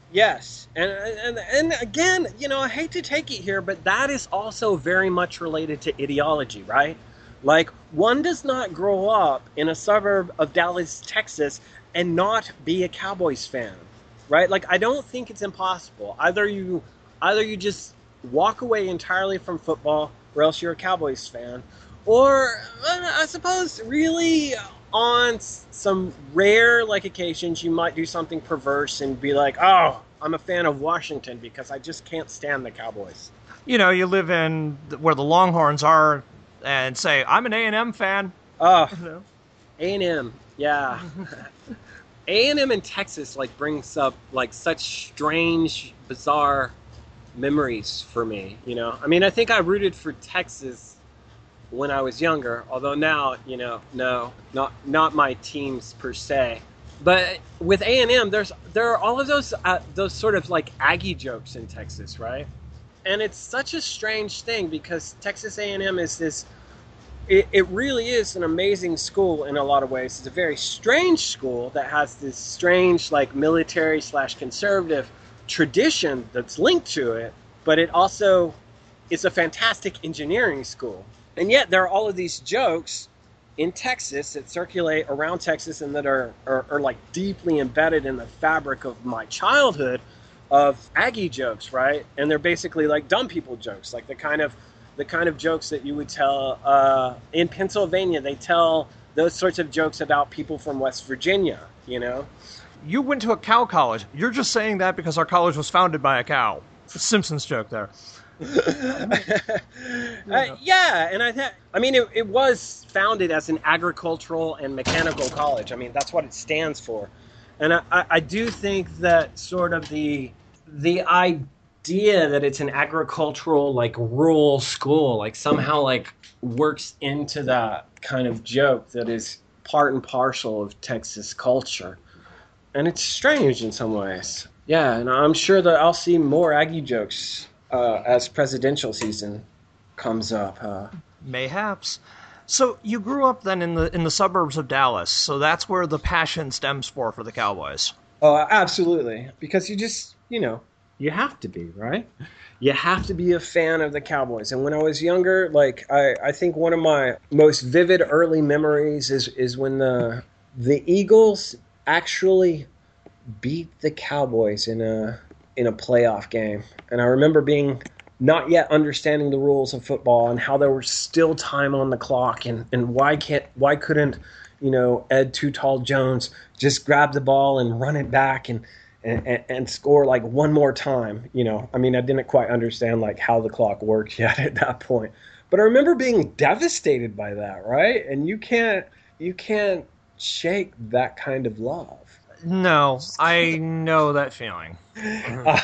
Yes, and again, I hate to take it here, but that is also very much related to ideology, right? Like one does not grow up in a suburb of Dallas, Texas, and not be a Cowboys fan, right? Like I don't think it's impossible. Either you just walk away entirely from football, or else you're a Cowboys fan, or I suppose really on some rare like occasions you might do something perverse and be like, oh, I'm a fan of Washington because I just can't stand the Cowboys. You live in where the Longhorns are and say, I'm an A&M fan. Oh, A&M, yeah. A&M in Texas like brings up like such strange, bizarre memories for me. I mean, I think I rooted for Texas when I was younger, although now, no, not my teams per se. But with A&M, there are all of those sort of like Aggie jokes in Texas, right? And it's such a strange thing because Texas A&M is this. It really is an amazing school in a lot of ways. It's a very strange school that has this strange like military/conservative tradition that's linked to it, but it also is a fantastic engineering school. And yet there are all of these jokes in Texas that circulate around Texas and that are like deeply embedded in the fabric of my childhood of Aggie jokes, right? And they're basically like dumb people jokes, like the kind of jokes that you would tell in Pennsylvania. They tell those sorts of jokes about people from West Virginia, You went to a cow college. You're just saying that because our college was founded by a cow. It's a Simpsons joke there. Yeah, and I mean, it was founded as an agricultural and mechanical college. I mean, that's what it stands for. And I do think that sort of the idea that it's an agricultural, like, rural school, like, somehow, like, works into that kind of joke that is part and parcel of Texas culture. And it's strange in some ways. Yeah, and I'm sure that I'll see more Aggie jokes as presidential season comes up. Mayhaps. So you grew up then in the suburbs of Dallas, so that's where the passion stems for the Cowboys. Oh, absolutely. Because you just, you have to be, right? You have to be a fan of the Cowboys. And when I was younger, like, I think one of my most vivid early memories is when the Eagles actually beat the Cowboys in a playoff game. And I remember being not yet understanding the rules of football and how there was still time on the clock and why couldn't Ed Too Tall Jones just grab the ball and run it back and score like one more time. I mean, I didn't quite understand like how the clock worked yet at that point, but I remember being devastated by that, right? And you can't shake that kind of love. No, I know that feeling. I've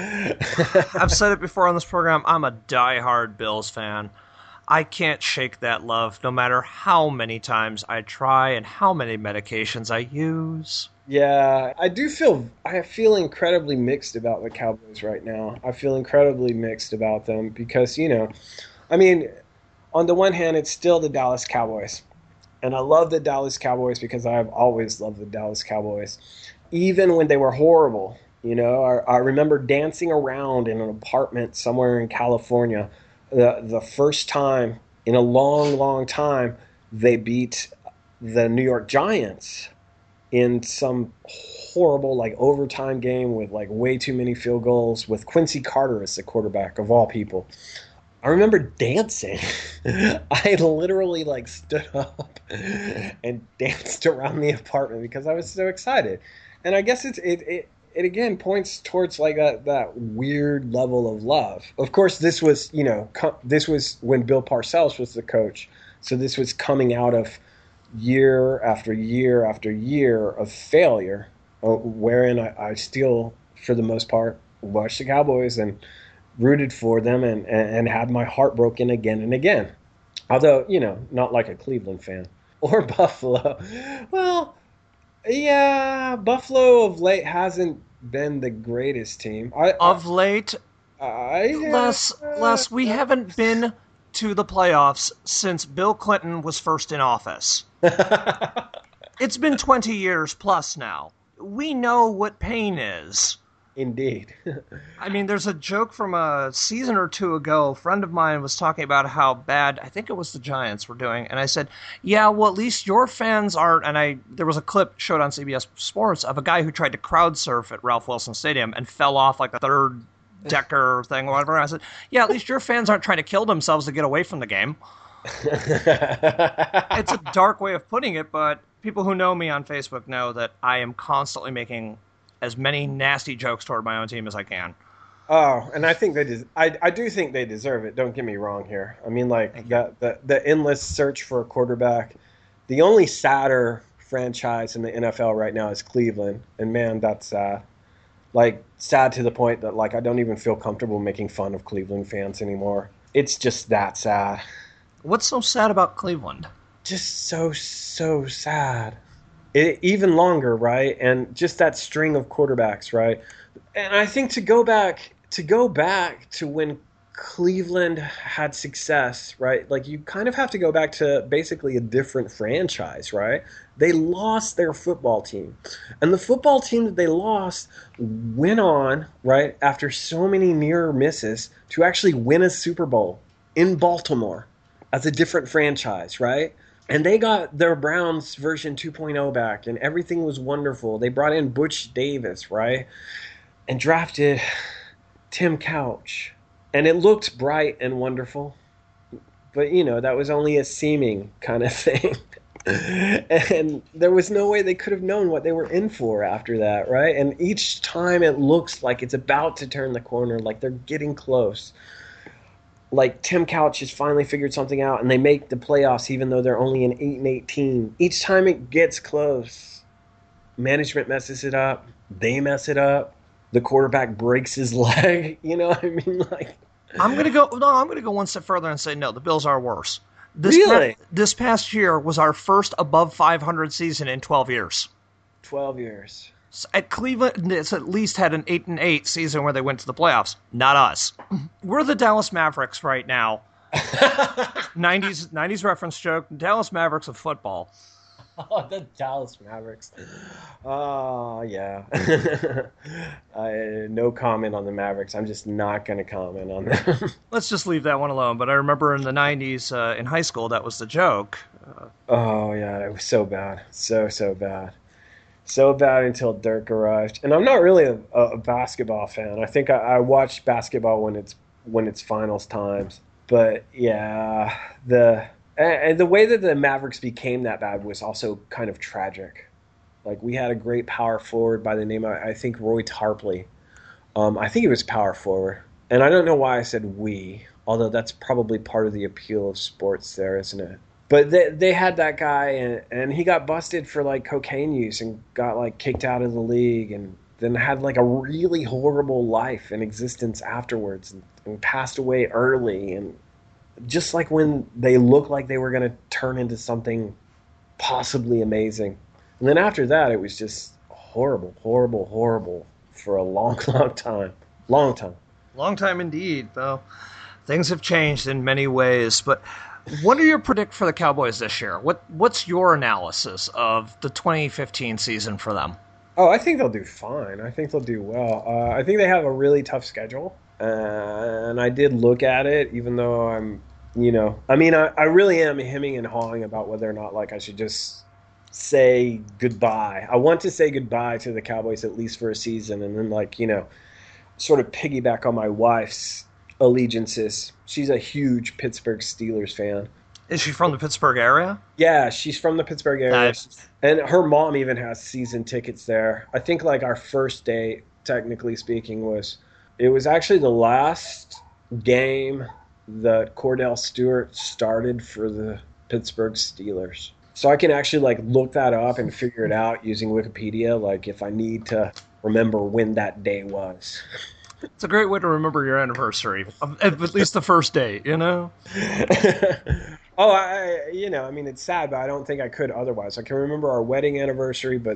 said it before on this program, I'm a diehard Bills fan. I can't shake that love no matter how many times I try and how many medications I use. Yeah, I feel incredibly mixed about the Cowboys right now. I feel incredibly mixed about them because, I mean, on the one hand, it's still the Dallas Cowboys. And I love the Dallas Cowboys because I've always loved the Dallas Cowboys, even when they were horrible. I remember dancing around in an apartment somewhere in California the first time in a long, long time they beat the New York Giants in some horrible like overtime game with like way too many field goals with Quincy Carter as the quarterback of all people. I remember dancing. I literally like stood up and danced around the apartment because I was so excited. And I guess it again points towards like that weird level of love. Of course, this was when Bill Parcells was the coach. So this was coming out of year after year after year of failure, wherein I still, for the most part, watched the Cowboys and rooted for them and had my heart broken again and again. Although, not like a Cleveland fan. Or Buffalo. Well, yeah, Buffalo of late hasn't been the greatest team. Les, we haven't been to the playoffs since Bill Clinton was first in office. It's been 20 years plus now. We know what pain is. Indeed. I mean, there's a joke from a season or two ago. A friend of mine was talking about how bad, I think it was the Giants were doing, and I said, yeah, well, at least your fans aren't, and there was a clip showed on CBS Sports of a guy who tried to crowd surf at Ralph Wilson Stadium and fell off like a third decker thing or whatever. And I said, yeah, at least your fans aren't trying to kill themselves to get away from the game. It's a dark way of putting it, but people who know me on Facebook know that I am constantly making as many nasty jokes toward my own team as I can. Oh, and I think I do think they deserve it. Don't get me wrong here. I mean, like the endless search for a quarterback. The only sadder franchise in the NFL right now is Cleveland, and man, that's sad. Like sad to the point that like I don't even feel comfortable making fun of Cleveland fans anymore. It's just that sad. What's so sad about Cleveland? Just so sad. Even longer, right? And just that string of quarterbacks, right? And I think to go back to when Cleveland had success, right? Like you kind of have to go back to basically a different franchise, right? They lost their football team. And the football team that they lost went on, right, after so many near misses to actually win a Super Bowl in Baltimore as a different franchise, right? And they got their Browns version 2.0 back, and everything was wonderful. They brought in Butch Davis, right? And drafted Tim Couch. And it looked bright and wonderful. But, you know, that was only a seeming kind of thing. And there was no way they could have known what they were in for after that, right? And each time it looks like it's about to turn the corner, like they're getting close. Like Tim Couch has finally figured something out, and they make the playoffs even though they're only an 8-8 team. Each time it gets close, management messes it up. They mess it up. The quarterback breaks his leg. You know what I mean? Like, I'm gonna go one step further and say no. The Bills are worse. This past year was our first above 500 season in 12 years. 12 years. At Cleveland, it's at least had an 8-8 season where they went to the playoffs. Not us. We're the Dallas Mavericks right now. 90s reference joke. Dallas Mavericks of football. Oh, the Dallas Mavericks. Oh, yeah. No comment on the Mavericks. I'm just not going to comment on them. Let's just leave that one alone. But I remember in the 90s in high school, that was the joke. Oh, yeah. It was so bad. So bad. So bad until Dirk arrived. And I'm not really a basketball fan. I think I watched basketball when it's finals times. But, yeah, and the way that the Mavericks became that bad was also kind of tragic. Like, we had a great power forward by the name of, I think, Roy Tarpley. I think he was power forward. And I don't know why I said we, although that's probably part of the appeal of sports there, isn't it? But they had that guy, and he got busted for, like, cocaine use and got, like, kicked out of the league and then had, like, a really horrible life and existence afterwards and passed away early. And just like when they looked like they were going to turn into something possibly amazing. And then after that, it was just horrible for a long time. Long time. Long time indeed, though. Things have changed in many ways, but what are your predictions for the Cowboys this year? What's your analysis of the 2015 season for them? Oh, I think they'll do fine. I think they'll do well. I think they have a really tough schedule. And I did look at it, even though I really am hemming and hawing about whether or not, like, I should just say goodbye. I want to say goodbye to the Cowboys at least for a season and then, like, you know, sort of piggyback on my wife's allegiances. She's a huge Pittsburgh Steelers fan. Is she from the Pittsburgh area? Yeah, she's from the Pittsburgh area. Nice. And her mom even has season tickets there. I think, like, our first date, technically speaking, was actually the last game that Cordell Stewart started for the Pittsburgh Steelers. So I can actually, like, look that up and figure it out using Wikipedia, like, if I need to remember when that day was. It's a great way to remember your anniversary, at least the first date, you know? It's sad, but I don't think I could otherwise. I can remember our wedding anniversary, but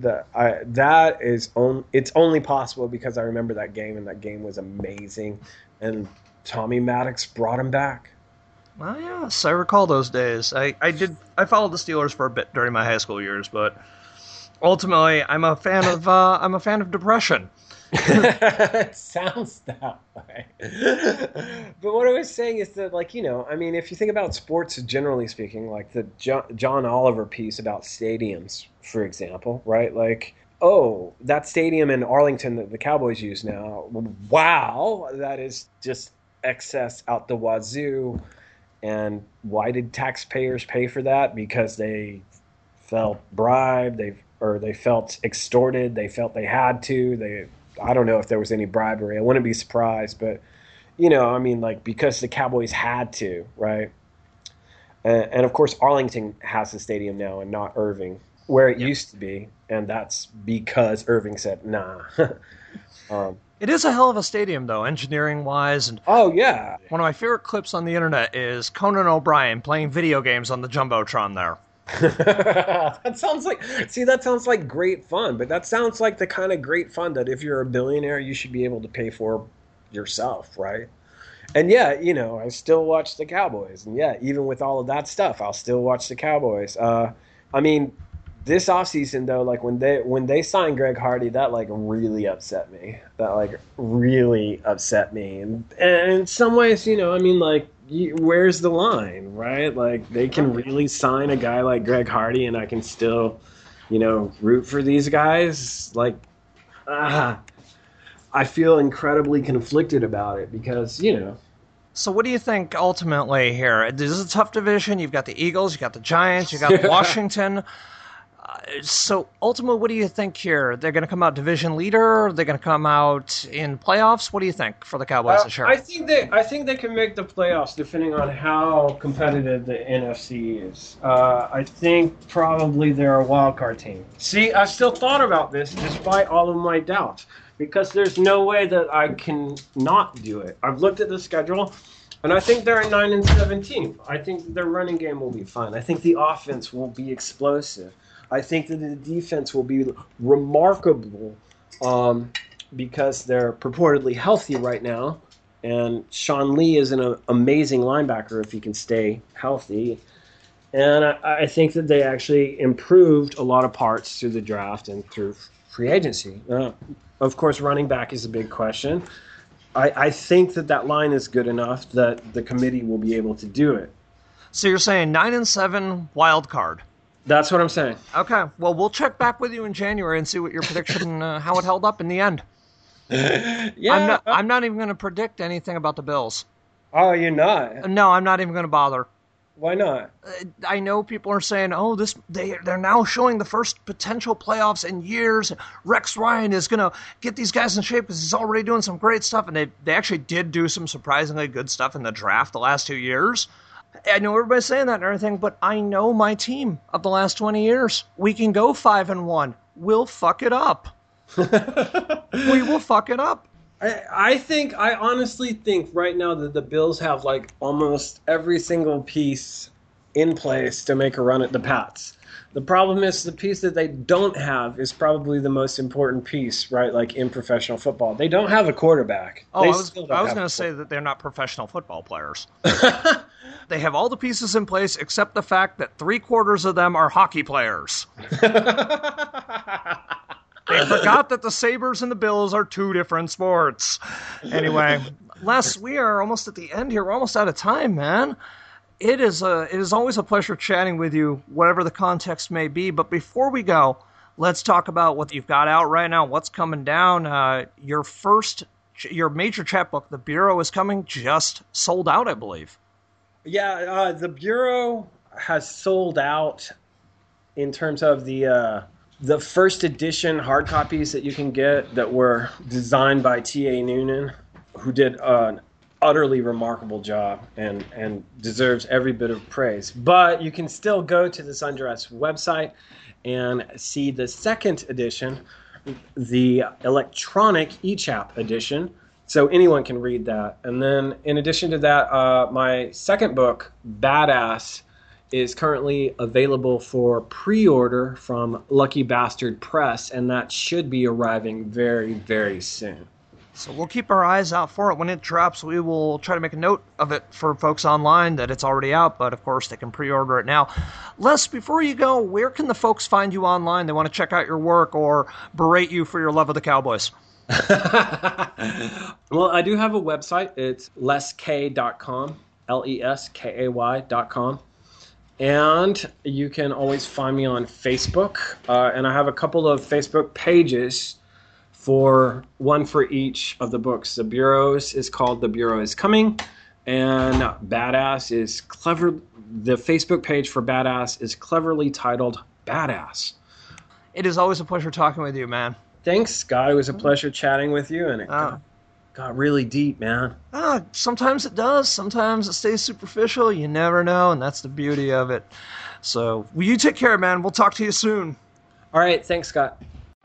it's only possible because I remember that game, and that game was amazing, and Tommy Maddox brought him back. Well, yes, I recall those days. I followed the Steelers for a bit during my high school years, but ultimately, I'm a fan of depression. It sounds that way. But what I was saying is that, like, I mean, if you think about sports generally speaking, like the John Oliver piece about stadiums, for example, right? Like, oh, that stadium in Arlington that the Cowboys use now, wow, that is just excess out the wazoo. And why did taxpayers pay for that? Because they felt bribed, they felt extorted, they felt they had to. I don't know if there was any bribery. I wouldn't be surprised, but I mean, like, because the Cowboys had to, right? And of course, Arlington has the stadium now, and not Irving, where it used to be, and that's because Irving said, "Nah." It is a hell of a stadium, though, engineering-wise. And oh, yeah. One of my favorite clips on the internet is Conan O'Brien playing video games on the Jumbotron there. That sounds like great fun, but that sounds like the kind of great fun that if you're a billionaire, you should be able to pay for yourself, right? And yeah, I still watch the Cowboys, and yeah, even with all of that stuff, I'll still watch the Cowboys. I mean, this offseason, though, like when they signed Greg Hardy, that like really upset me. And in some ways, I mean, like, where's the line, right? Like, they can really sign a guy like Greg Hardy, and I can still, root for these guys. Like, I feel incredibly conflicted about it because, So what do you think ultimately here? This is a tough division. You've got the Eagles, you've got the Giants, you've got Washington. So ultimately, what do you think here? They're going to come out division leader? They're going to come out in playoffs? What do you think for the Cowboys this year? I think they can make the playoffs depending on how competitive the NFC is. I think probably they're a wild card team. See, I still thought about this despite all of my doubts because there's no way that I can not do it. I've looked at the schedule. And I think they're 9-17. I think their running game will be fine. I think the offense will be explosive. I think that the defense will be remarkable because they're purportedly healthy right now. And Sean Lee is an amazing linebacker if he can stay healthy. And I think that they actually improved a lot of parts through the draft and through free agency. Of course, running back is a big question. I think that line is good enough that the committee will be able to do it. So you're saying 9-7 wild card. That's what I'm saying. Okay. Well, we'll check back with you in January and see what your prediction, how it held up in the end. Yeah. I'm not even going to predict anything about the Bills. Oh, you're not? No, I'm not even going to bother. Why not? I know people are saying, oh, they're now showing the first potential playoffs in years. Rex Ryan is going to get these guys in shape because he's already doing some great stuff. And they actually did do some surprisingly good stuff in the draft the last 2 years. I know everybody's saying that and everything, but I know my team of the last 20 years. We can go 5-1. We'll fuck it up. We will fuck it up. I honestly think right now that the Bills have like almost every single piece in place to make a run at the Pats. The problem is the piece that they don't have is probably the most important piece, right? Like in professional football. They don't have a quarterback. Oh, I was going to say that they're not professional football players. They have all the pieces in place except the fact that 3/4 of them are hockey players. They forgot that the Sabres and the Bills are two different sports. Anyway, Les, we are almost at the end here. We're almost out of time, man. It is always a pleasure chatting with you, whatever the context may be. But before we go, let's talk about what you've got out right now, what's coming down. Your major chapbook, The Bureau, is coming, just sold out, I believe. Yeah, The Bureau has sold out in terms of the first edition hard copies that you can get that were designed by T.A. Noonan, who did an utterly remarkable job and deserves every bit of praise. But you can still go to the Sundress website and see the second edition, the electronic eChap edition, so anyone can read that. And then in addition to that, my second book, Badass, is currently available for pre-order from Lucky Bastard Press, and that should be arriving very, very soon. So we'll keep our eyes out for it. When it drops, we will try to make a note of it for folks online that it's already out, but of course they can pre-order it now. Les, before you go, where can the folks find you online? They want to check out your work or berate you for your love of the Cowboys. Well, I do have a website. It's leskay.com, leskay.com. And you can always find me on Facebook. And I have a couple of Facebook pages, one for each of the books. The Bureaus is called The Bureau is Coming. And Badass is clever. The Facebook page for Badass is cleverly titled Badass. It is always a pleasure talking with you, man. Thanks, Scott. It was a pleasure chatting with you, and it got really deep, man. Sometimes it does. Sometimes it stays superficial. You never know, and that's the beauty of it. So, well, you take care, man. We'll talk to you soon. All right. Thanks, Scott.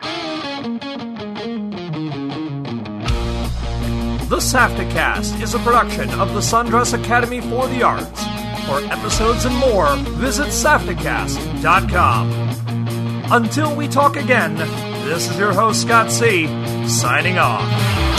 The SAFTAcast is a production of the Sundress Academy for the Arts. For episodes and more, visit SAFTAcast.com. Until we talk again, this is your host, Scott C., signing off.